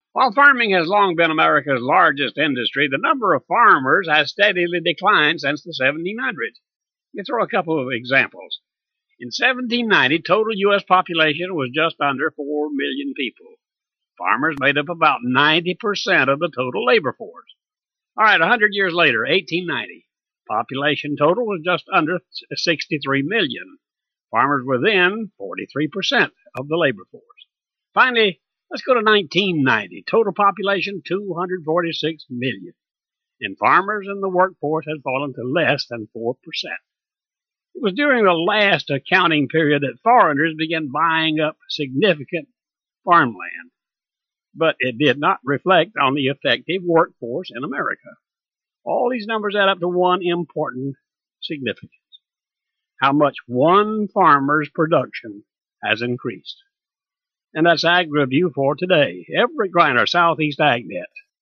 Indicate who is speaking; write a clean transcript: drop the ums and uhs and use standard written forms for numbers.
Speaker 1: While farming has long been America's largest industry, the number of farmers has steadily declined since the 1700s. Let me throw a couple of examples. In 1790, total U.S. population was just under 4 million people. Farmers made up about 90% of the total labor force. All right, 100 years later, 1890, population total was just under 63 million. Farmers were then 43% of the labor force. Finally, let's go to 1990. Total population 246 million. And farmers in the workforce had fallen to less than 4%. It was during the last accounting period that foreigners began buying up significant farmland, but it did not reflect on the effective workforce in America. All these numbers add up to one important significance: how much one farmer's production has increased. And that's Ag Review for today. Everett Griner, Southeast AgNet.